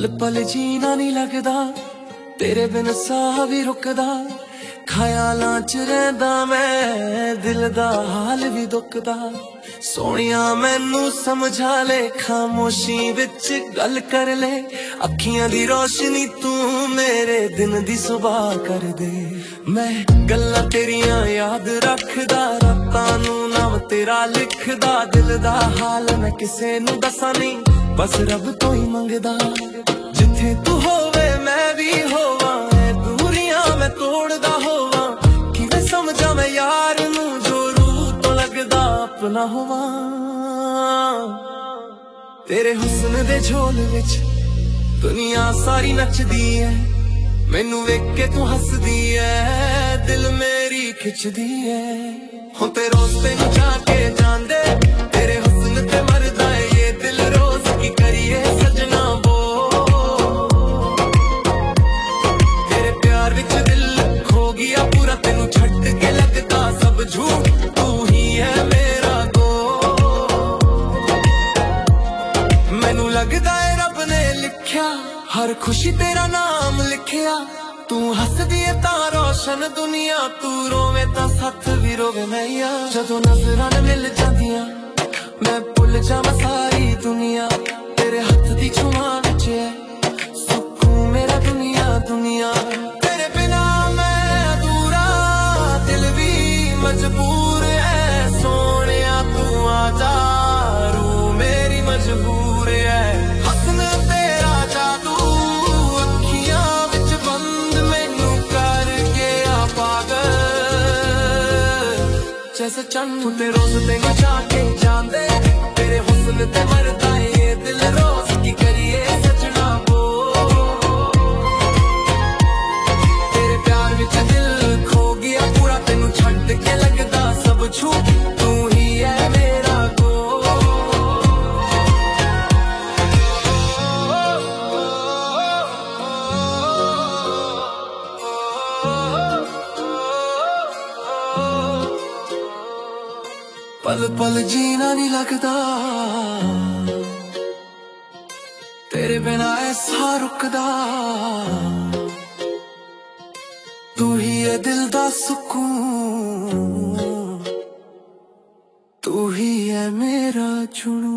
पल पल जीना नहीं लगदा, तेरे बिन साह भी रुकदा। ख्यालां च रहिंदा मैं, दिल दा हाल भी दुखदा। सोहणिया मैनू समझा ले, खामोशी विच गल कर ले। अखियां दी रोशनी तू मेरे दिन दी सुबह कर दे। मैं गल्लां तेरियां याद रखदा, रातां नू नाम तेरा लिखदा। दिल दा हाल मैं किसे नू दसां नहीं, बस रब तो ही मंगदा। जिथे तू होवे मैं भी होवां, दूरियां मैं तोड़दा होवां। किवें समझां मैं यार नू, जो रूह तो लगदा अपना होवां। तेरे हुस्न दे झोल विच दुनिया सारी नचदी है, मैनू वेख के तू हसदी है, दिल मेरी खिचदी है। हुण ते रोज तेनू जाके जांदे, तेरे हुस्न ते मरदा है ये दिल रोज। की करिए सजना बो, तेरे प्यार विच दिल खो गया पूरा। तेनू छड्ड के लगदा सब झूठ, तू ही है मेरा गो। मैनू लगदा है रब ने लिखिया, हर खुशी तेरा नाम लिखिया। तू हसदी है तां रोशन दुनिया, तू रोवे तां साथ भी रोवे मैया। जदों नजरां मिल जांदियां मैं भुल जावां सारी दुनिया। तेरे हथ दी छुआं विच है सुकून मेरा, दुनिया दुनिया। तेरे बिना मैं अधूरा, दिल भी मजबूर है। सोहणिया तू आ जा, रूह मेरी मजबूर है। हसन तेरा जादू अखियां विच बंद, मैनू कर गया पागल जैसे चंद। ते रोज तेनू जाके जांदे, तेरे हुस्न ते मरदा है ये दिल रोज। की करिए सजना बो, तेरे प्यार विच दिल खो गया पूरा। तेनू छड्ड के लगदा सब झूठ, तू ही है मेरा गो। पल पल जीना नहीं लगदा, तेरे बिना ऐसा रुकदा। तू ही है दिल दा सुकून, तू ही है मेरा जुनून।